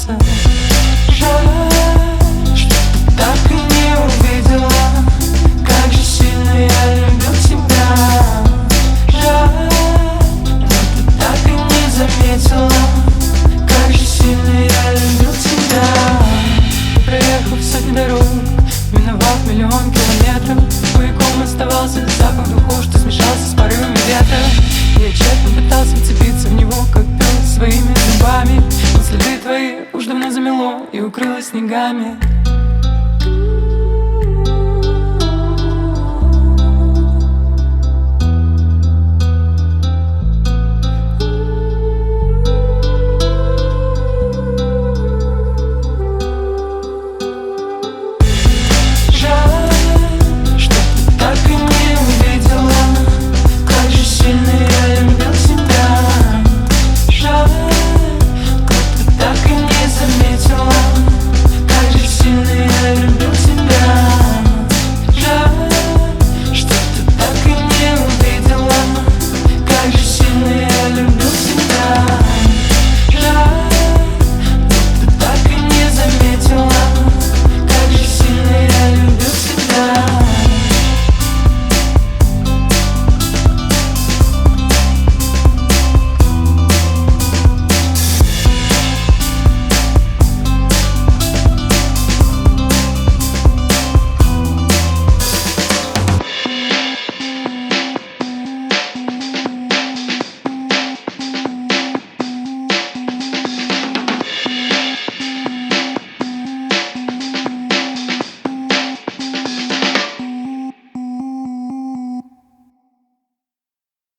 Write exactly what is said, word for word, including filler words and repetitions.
смеяться. Жаль, что ты так и не увидела, как же сильно я любил тебя. Жаль, но ты так и не заметила, как же сильно я любил тебя. Проехав сотни дорог, миновав миллион километров, маяком оставался запах духов, что смешался с порывами ветра. Я тщетно пытался вцепиться в него, как пес своими зубами, но следы твои уж давно замело и укрылось снегами.